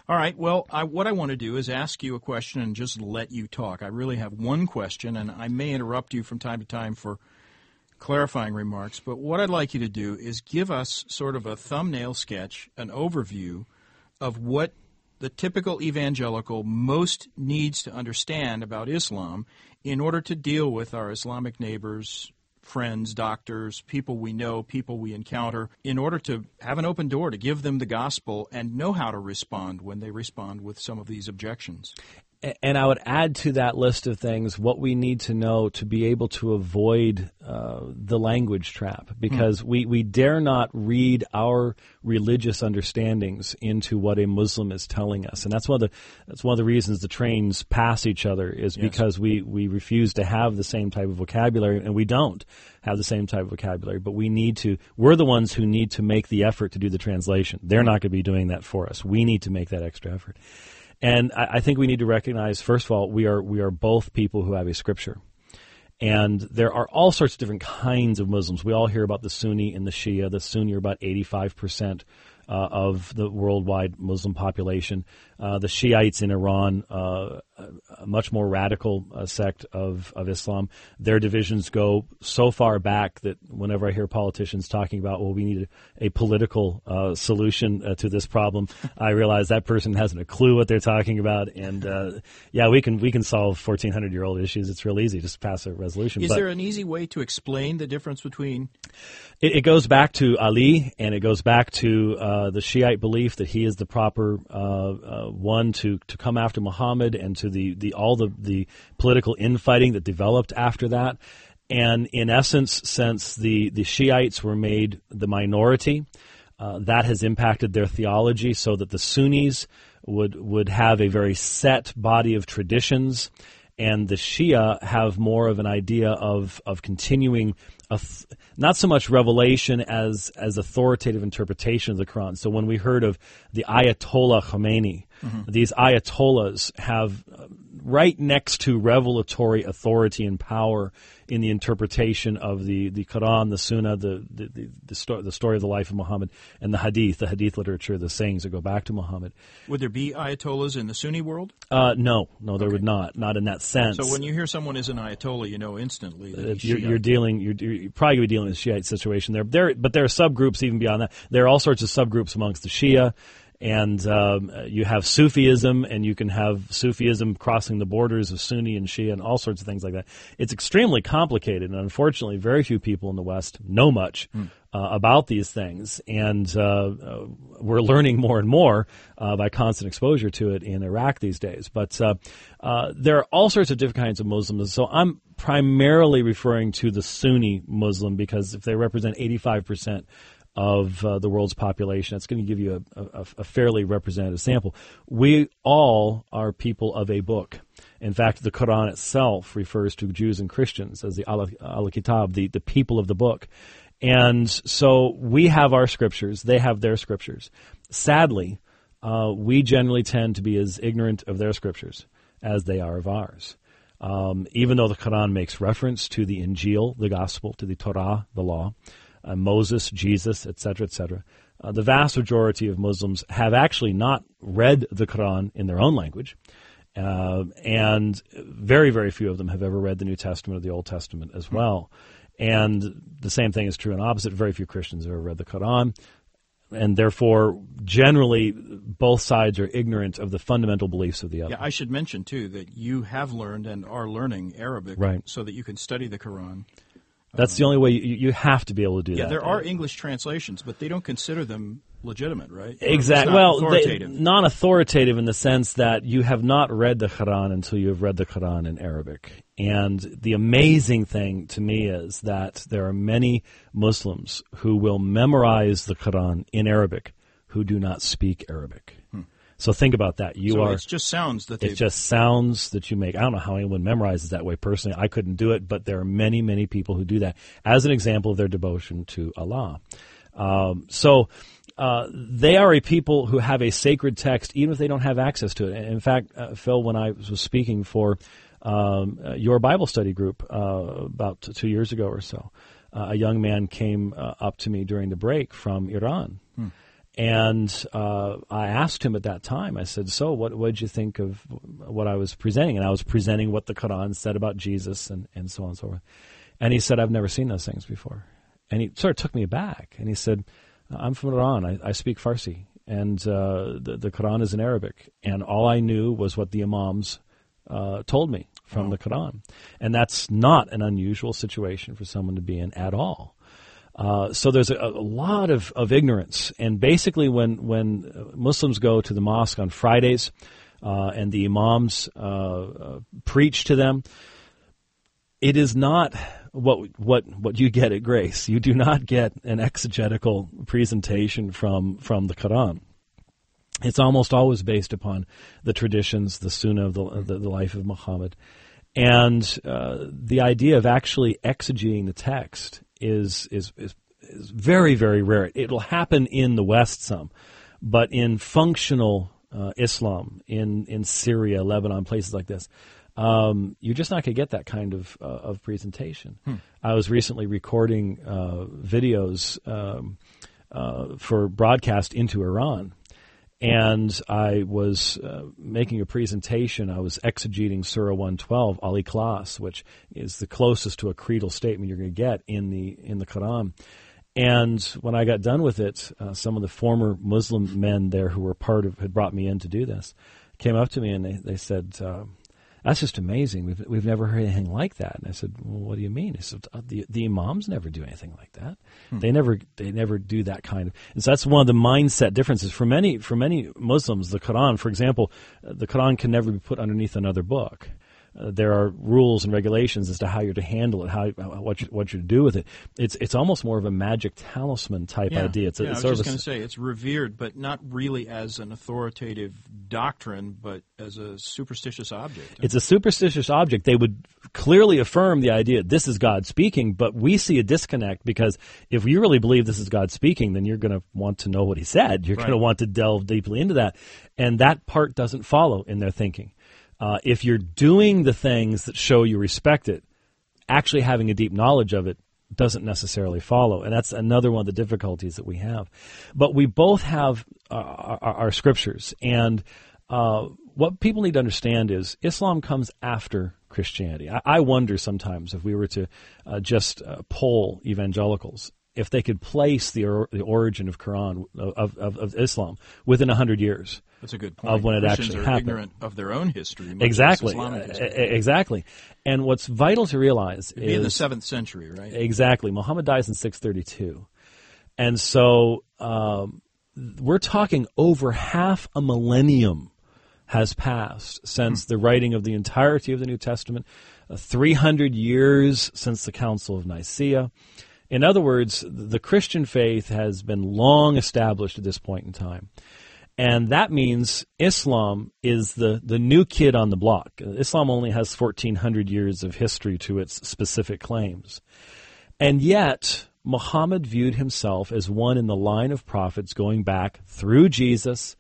All right. Well, what I want to do is ask you a question and just let you talk. I really have one question, and I may interrupt you from time to time for clarifying remarks. But what I'd like you to do is give us sort of a thumbnail sketch, an overview of what the typical evangelical most needs to understand about Islam in order to deal with our Islamic neighbors, friends, doctors, people we know, people we encounter, in order to have an open door to give them the gospel and know how to respond when they respond with some of these objections. And I would add to that list of things what we need to know to be able to avoid the language trap, because we dare not read our religious understandings into what a Muslim is telling us, and that's one of the reasons the trains pass each other is because we refuse to have the same type of vocabulary, and we don't have the same type of vocabulary, but we're the ones who need to make the effort to do the translation. They're not going to be doing that for us. We need to make that extra effort. And I think we need to recognize, first of all, we are both people who have a scripture. And there are all sorts of different kinds of Muslims. We all hear about the Sunni and the Shia. The Sunni are about 85% of the worldwide Muslim population. The Shiites in Iran, a much more radical sect of Islam. Their divisions go so far back that whenever I hear politicians talking about, well, we need a political solution to this problem, I realize that person hasn't a clue what they're talking about. And we can solve 1,400-year-old issues. It's real easy. Just pass a resolution. Is there an easy way to explain the difference between? It goes back to Ali, and it goes back to the Shiite belief that he is the proper one to come after Muhammad, and to all the political infighting that developed after that. And in essence, since the Shiites were made the minority, that has impacted their theology, so that the Sunnis would have a very set body of traditions, and the Shia have more of an idea of continuing not so much revelation as authoritative interpretation of the Quran. So when we heard of the Ayatollah Khomeini, these Ayatollahs have right next to revelatory authority and power in the interpretation of the Quran, the Sunnah, the story of the life of Muhammad, and the Hadith literature, the sayings that go back to Muhammad. Would there be Ayatollahs in the Sunni world? No, there would not in that sense. So when you hear someone is an Ayatollah, you know instantly that you're probably going to be dealing with a Shiite situation there. But there are subgroups even beyond that. There are all sorts of subgroups amongst the Shia. And you have Sufism, and you can have Sufism crossing the borders of Sunni and Shia and all sorts of things like that. It's extremely complicated, and unfortunately very few people in the West know much about these things. And we're learning more and more by constant exposure to it in Iraq these days. But there are all sorts of different kinds of Muslims. So I'm primarily referring to the Sunni Muslim, because if they represent 85% of the world's population, that's going to give you a fairly representative sample. We all are people of a book. In fact, the Quran itself refers to Jews and Christians as the Al-Kitab, the people of the book. And so we have our scriptures, they have their scriptures. Sadly, we generally tend to be as ignorant of their scriptures as they are of ours. Even though the Quran makes reference to the Injil, the gospel, to the Torah, the law, Moses, Jesus, etc., etc. The vast majority of Muslims have actually not read the Quran in their own language, and very, very few of them have ever read the New Testament or the Old Testament as well. And the same thing is true in opposite. Very few Christians have ever read the Quran, and therefore, generally, both sides are ignorant of the fundamental beliefs of the other. Yeah, I should mention, too, that you have learned and are learning Arabic so that you can study the Quran. That's the only way you have to be able to do that. Yeah, there are English translations, but they don't consider them legitimate, right? Exactly. Well, non-authoritative in the sense that you have not read the Quran until you have read the Quran in Arabic. And the amazing thing to me is that there are many Muslims who will memorize the Quran in Arabic who do not speak Arabic. So think about that. It just sounds that you make. I don't know how anyone memorizes that way personally. I couldn't do it, but there are many, many people who do that as an example of their devotion to Allah. They are a people who have a sacred text, even if they don't have access to it. In fact, Phil, when I was speaking for your Bible study group about 2 years ago or so, a young man came up to me during the break from Iran. And I asked him at that time, I said, so what did you think of what I was presenting? And I was presenting what the Quran said about Jesus and so on and so forth. And he said, I've never seen those things before. And he sort of took me aback. And he said, I'm from Iran. I speak Farsi. And the Quran is in Arabic. And all I knew was what the Imams told me from the Quran. And that's not an unusual situation for someone to be in at all. So there's a lot of ignorance. And basically when Muslims go to the mosque on Fridays and the Imams preach to them, it is not what you get at Grace. You do not get an exegetical presentation from the Quran. It's almost always based upon the traditions, the Sunnah of the life of Muhammad. And the idea of actually exegeting the text is very, very rare. It'll happen in the West some, but in functional Islam, in Syria, Lebanon, places like this, you're just not going to get that kind of presentation. I was recently recording videos for broadcast into Iran, and I was making a presentation. I was exegeting Surah 112, Al-Ikhlas, which is the closest to a creedal statement you're going to get in the Quran. And when I got done with it, some of the former Muslim men there who were had brought me in to do this, came up to me and they said, that's just amazing. We've never heard anything like that. And I said, well, what do you mean? He said, the Imams never do anything like that. They never do that kind of. And so that's one of the mindset differences for many Muslims. The Quran, for example, the Quran can never be put underneath another book. There are rules and regulations as to how you're to handle it, what you're to do with it. It's almost more of a magic talisman type idea. I was just going to say it's revered, but not really as an authoritative doctrine, but as a superstitious object. It's a superstitious object. They would clearly affirm the idea this is God speaking, but we see a disconnect because if you really believe this is God speaking, then you're going to want to know what He said. You're going to want to delve deeply into that, and that part doesn't follow in their thinking. If you're doing the things that show you respect it, actually having a deep knowledge of it doesn't necessarily follow. And that's another one of the difficulties that we have. But we both have our scriptures. And what people need to understand is Islam comes after Christianity. I wonder sometimes if we were to just poll evangelicals, if they could place the origin of Quran, of Islam, within 100 years. That's a good point. Of when it Christians actually are happened. ignorant of their own history. Exactly. History. Exactly. And what's vital to realize It'd be in the 7th century, right? Exactly. Muhammad dies in 632. And so we're talking over half a millennium has passed since the writing of the entirety of the New Testament, 300 years since the Council of Nicaea. In other words, the Christian faith has been long established at this point in time. And that means Islam is the new kid on the block. Islam only has 1,400 years of history to its specific claims. And yet, Muhammad viewed himself as one in the line of prophets going back through Jesus.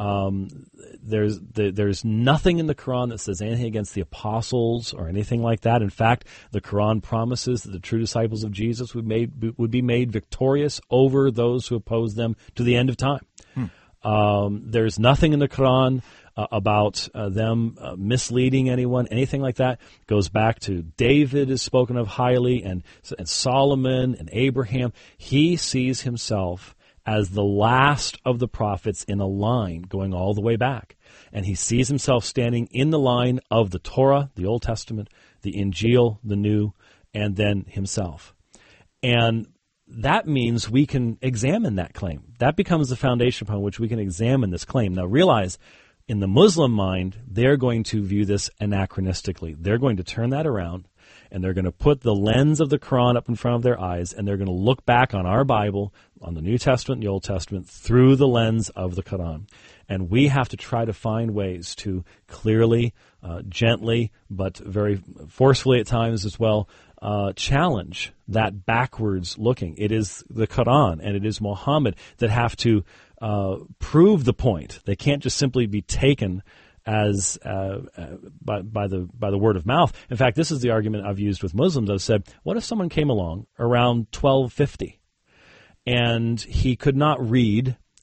There's nothing in the Quran that says anything against the apostles or anything like that. In fact, the Quran promises that the true disciples of Jesus would be made victorious over those who oppose them to the end of time. There's nothing in the Quran about them misleading anyone, anything like that. It goes back to David is spoken of highly, and Solomon and Abraham. He sees himself as the last of the prophets in a line going all the way back. And he sees himself standing in the line of the Torah, the Old Testament, the Injil, the New, and then himself. And that means we can examine that claim. That becomes the foundation upon which we can examine this claim. Now realize, in the Muslim mind, they're going to view this anachronistically. They're going to turn that around, and they're going to put the lens of the Quran up in front of their eyes, and they're going to look back on our Bible, on the New Testament and the Old Testament, through the lens of the Quran. And we have to try to find ways to clearly, gently, but very forcefully at times as well, challenge that backwards looking. It is the Quran and it is Muhammad that have to prove the point. They can't just simply be taken as by the word of mouth. In fact, this is the argument I've used with Muslims. I've said, what if someone came along around 1250 and he could not read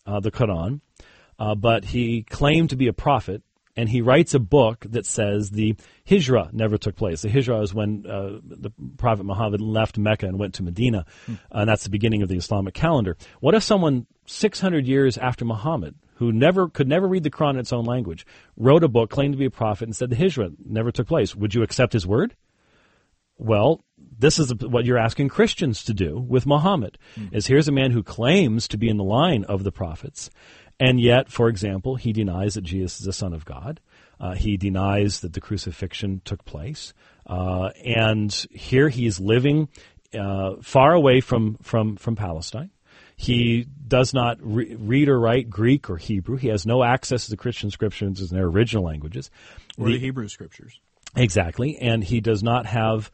the Quran, but he claimed to be a prophet, and he writes a book that says the Hijrah never took place. The Hijrah is when the Prophet Muhammad left Mecca and went to Medina, and that's the beginning of the Islamic calendar. What if someone 600 years after Muhammad, who could never read the Quran in its own language, wrote a book, claimed to be a prophet, and said the Hijrah never took place? Would you accept his word? Well, this is what you're asking Christians to do with Muhammad, is here's a man who claims to be in the line of the prophets, and yet, for example, he denies that Jesus is the Son of God. He denies that the crucifixion took place. And here he is living far away from Palestine. He does not read or write Greek or Hebrew. He has no access to the Christian scriptures in their original languages. Or the Hebrew scriptures. Exactly. And he does not have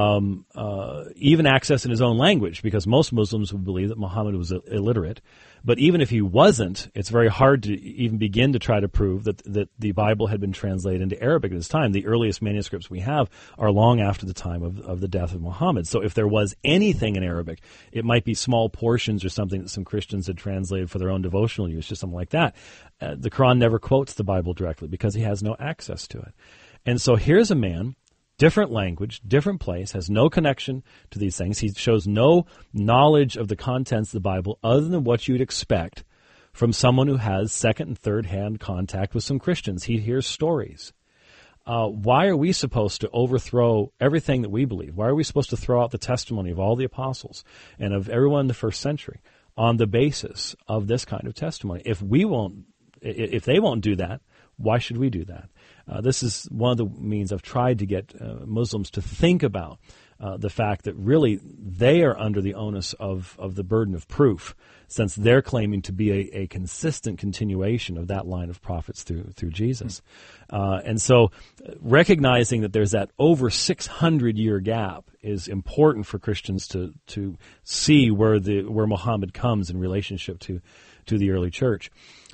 even access in his own language, because most Muslims would believe that Muhammad was illiterate. But even if he wasn't, it's very hard to even begin to try to prove that the Bible had been translated into Arabic at this time. The earliest manuscripts we have are long after the time of the death of Muhammad. So if there was anything in Arabic, it might be small portions or something that some Christians had translated for their own devotional use, just something like that. The Quran never quotes the Bible directly because he has no access to it. And so here's a man, different language, different place, has no connection to these things. He shows no knowledge of the contents of the Bible other than what you'd expect from someone who has second and third hand contact with some Christians. He hears stories. Why are we supposed to overthrow everything that we believe? Why are we supposed to throw out the testimony of all the apostles and of everyone in the first century on the basis of this kind of testimony? If they won't do that, why should we do that? This is one of the means I've tried to get Muslims to think about the fact that really they are under the onus of the burden of proof, since they're claiming to be a consistent continuation of that line of prophets through Jesus. And so recognizing that there's that over 600-year gap is important for Christians to see where Muhammad comes in relationship to the early church.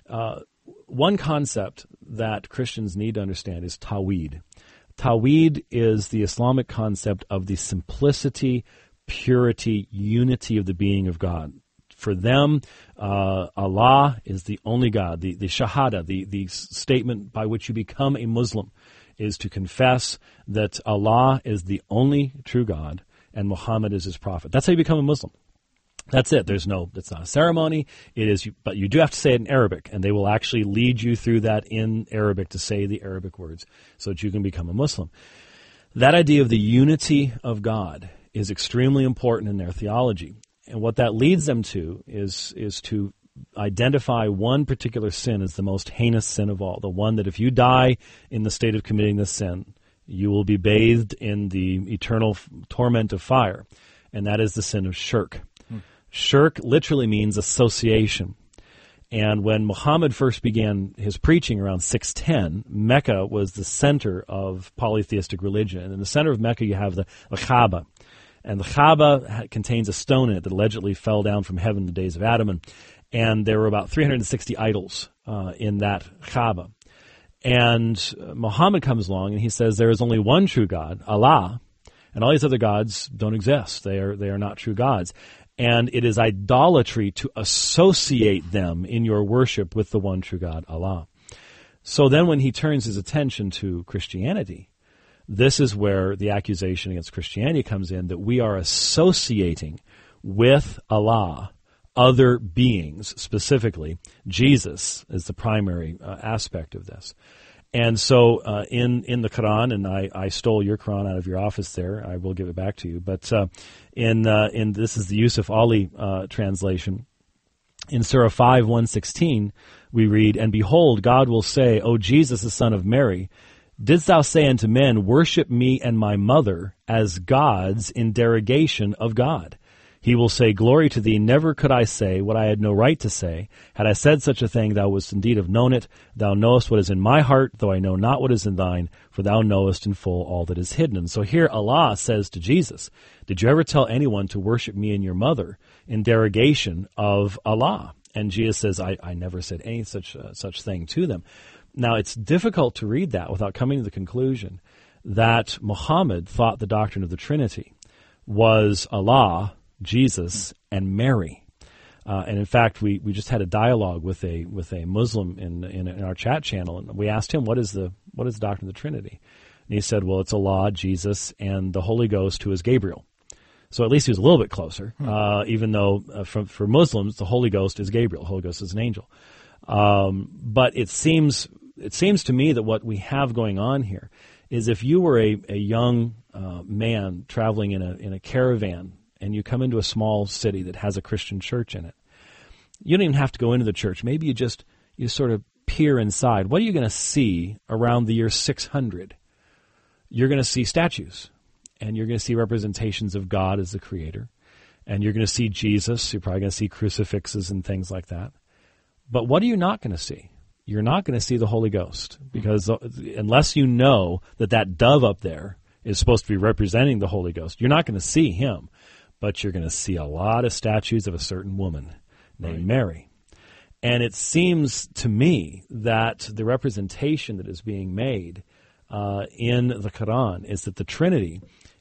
One concept that Christians need to understand is Tawhid. Tawhid is the Islamic concept of the simplicity, purity, unity of the being of God. For them, Allah is the only God. The Shahada, the statement by which you become a Muslim, is to confess that Allah is the only true God and Muhammad is his prophet. That's how you become a Muslim. That's it. It's not a ceremony. But you do have to say it in Arabic, and they will actually lead you through that in Arabic to say the Arabic words so that you can become a Muslim. That idea of the unity of God is extremely important in their theology. And what that leads them to is to identify one particular sin as the most heinous sin of all, the one that if you die in the state of committing this sin, you will be bathed in the eternal torment of fire, and that is the sin of shirk. Shirk literally means association. And when Muhammad first began his preaching around 610, Mecca was the center of polytheistic religion. And in the center of Mecca, you have the Kaaba. And the Kaaba contains a stone in it that allegedly fell down from heaven in the days of Adam. And there were about 360 idols in that Kaaba. And Muhammad comes along and he says there is only one true God, Allah, and all these other gods don't exist. They are not true gods. And it is idolatry to associate them in your worship with the one true God, Allah. So then when he turns his attention to Christianity, this is where the accusation against Christianity comes in, that we are associating with Allah other beings, specifically Jesus is the primary aspect of this. And so in the Quran, and I stole your Quran out of your office there, I will give it back to you, but in this is the Yusuf Ali translation. In Surah 5:116, we read, "And behold, God will say, O Jesus, the son of Mary, didst thou say unto men, worship me and my mother as gods in derogation of God? He will say, glory to thee, never could I say what I had no right to say. Had I said such a thing, thou wouldst indeed have known it. Thou knowest what is in my heart, though I know not what is in thine, for thou knowest in full all that is hidden." And so here Allah says to Jesus, did you ever tell anyone to worship me and your mother in derogation of Allah? And Jesus says, I never said any such thing to them. Now, it's difficult to read that without coming to the conclusion that Muhammad thought the doctrine of the Trinity was Allah, Jesus, and Mary. And in fact, we just had a dialogue with a Muslim in our chat channel, and we asked him, what is the doctrine of the Trinity? And he said, well, it's Allah, Jesus, and the Holy Ghost, who is Gabriel. So at least he was a little bit closer, even though for Muslims, the Holy Ghost is Gabriel. The Holy Ghost is an angel. But it seems to me that what we have going on here is if you were a young man traveling in a caravan and you come into a small city that has a Christian church in it, you don't even have to go into the church. Maybe you sort of peer inside. What are you going to see around the year 600? You're going to see statues, and you're going to see representations of God as the creator, and you're going to see Jesus. You're probably going to see crucifixes and things like that. But what are you not going to see? You're not going to see the Holy Ghost, because unless you know that dove up there is supposed to be representing the Holy Ghost, you're not going to see him. But you're going to see a lot of statues of a certain woman named Mary. And it seems to me that the representation that is being made in the Quran is that the Trinity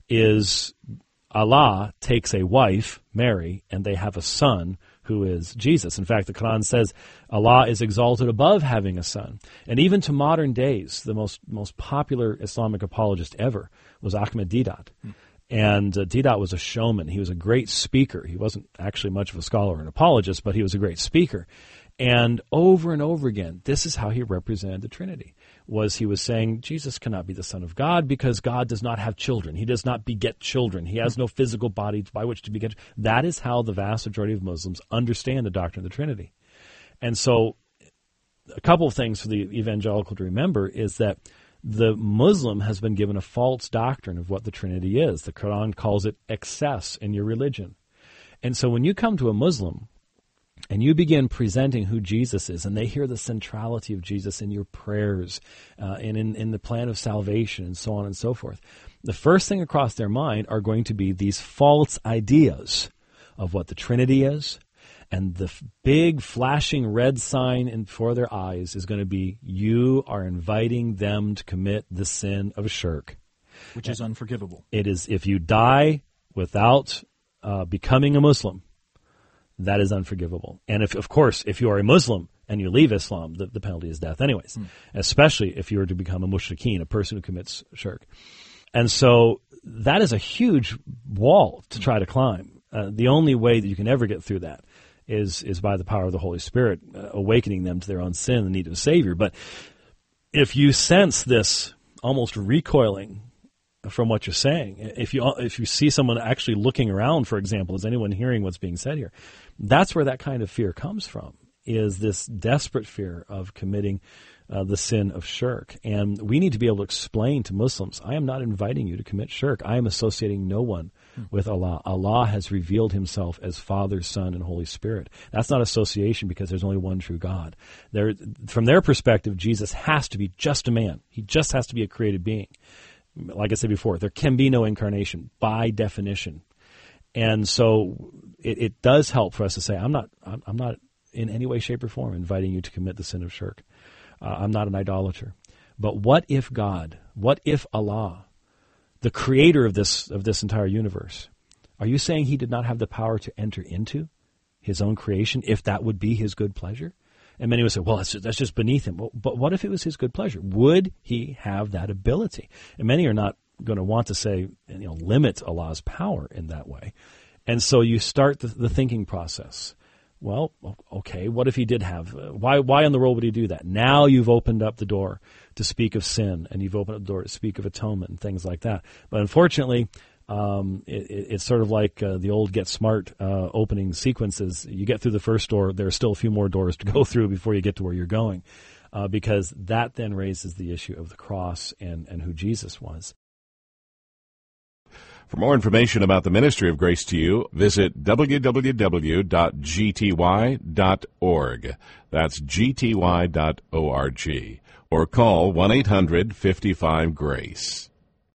is Allah takes a wife, Mary, and they have a son who is Jesus. In fact, the Quran says Allah is exalted above having a son. And even to modern days, the most popular Islamic apologist ever was Ahmed Deedat. And Deedat was a showman. He was a great speaker. He wasn't actually much of a scholar or an apologist, but he was a great speaker. And over again, this is how he represented the Trinity. He was saying Jesus cannot be the Son of God because God does not have children. He does not beget children. He has no physical body by which to beget. That is how the vast majority of Muslims understand the doctrine of the Trinity. And so a couple of things for the evangelical to remember is that the Muslim has been given a false doctrine of what the Trinity is. The Quran calls it excess in your religion. And so when you come to a Muslim and you begin presenting who Jesus is, and they hear the centrality of Jesus in your prayers and in the plan of salvation and so on and so forth, the first thing across their mind are going to be these false ideas of what the Trinity is, and the big flashing red sign for their eyes is going to be, you are inviting them to commit the sin of shirk. Which is unforgivable. It is, if you die without becoming a Muslim, that is unforgivable. And if you are a Muslim and you leave Islam, the penalty is death anyways, especially if you were to become a mushrikeen, a person who commits shirk. And so that is a huge wall to try to climb. The only way that you can ever get through that is by the power of the Holy Spirit, awakening them to their own sin and the need of a Savior. But if you sense this almost recoiling from what you're saying, if you see someone actually looking around, for example, is anyone hearing what's being said here? That's where that kind of fear comes from, is this desperate fear of committing the sin of shirk. And we need to be able to explain to Muslims, I am not inviting you to commit shirk. I am associating no one with Allah. Allah has revealed himself as Father, Son, and Holy Spirit. That's not association, because there's only one true God. From their perspective, Jesus has to be just a man. He just has to be a created being. Like I said before, there can be no incarnation by definition. And so it does help for us to say, I'm not in any way, shape, or form inviting you to commit the sin of shirk. I'm not an idolater. But what if God, what if Allah, the creator of this entire universe, are you saying he did not have the power to enter into his own creation if that would be his good pleasure? And many would say, well, that's just beneath him. Well, but what if it was his good pleasure? Would he have that ability? And many are not going to want to say, limit Allah's power in that way. And so you start the thinking process. Well, okay, what if he did have? Why in the world would he do that? Now you've opened up the door to speak of sin, and you've opened up the door to speak of atonement and things like that. But unfortunately, it's sort of like the old Get Smart opening sequences. You get through the first door, there are still a few more doors to go through before you get to where you're going, because that then raises the issue of the cross and who Jesus was. For more information about the Ministry of Grace to You, visit www.gty.org. That's gty.org. Or call 1-800-55-GRACE.